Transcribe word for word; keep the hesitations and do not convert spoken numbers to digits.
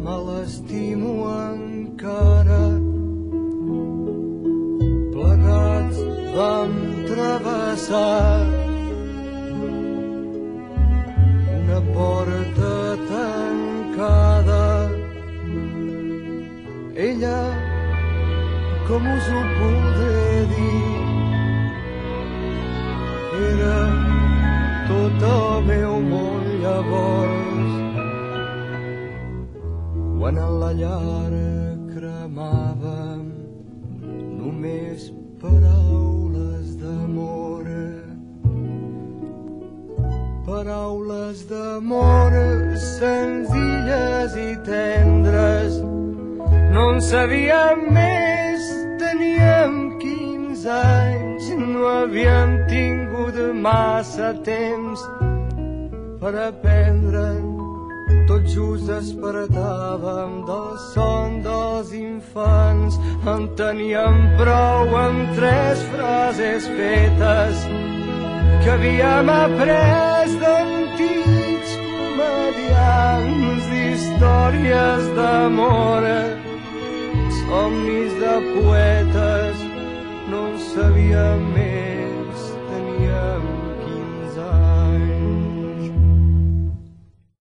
me l'estimo encara. Plegats vam travessar una porta tancada. Ella, com us ho podré dir, era tot el meu món llavors, quan a la llar cremàvem només paraules d'amor. Paraules d'amor senzilles i tendres. No en sabíem més, teníem quinze anys, no havíem tingut massa temps per aprendre'n. Tot just despertàvem del son dels infants, en teníem prou amb tres frases fetes que havíem après d'antics comediants d'històries d'amor, somnis de poetes. No en sabíem més.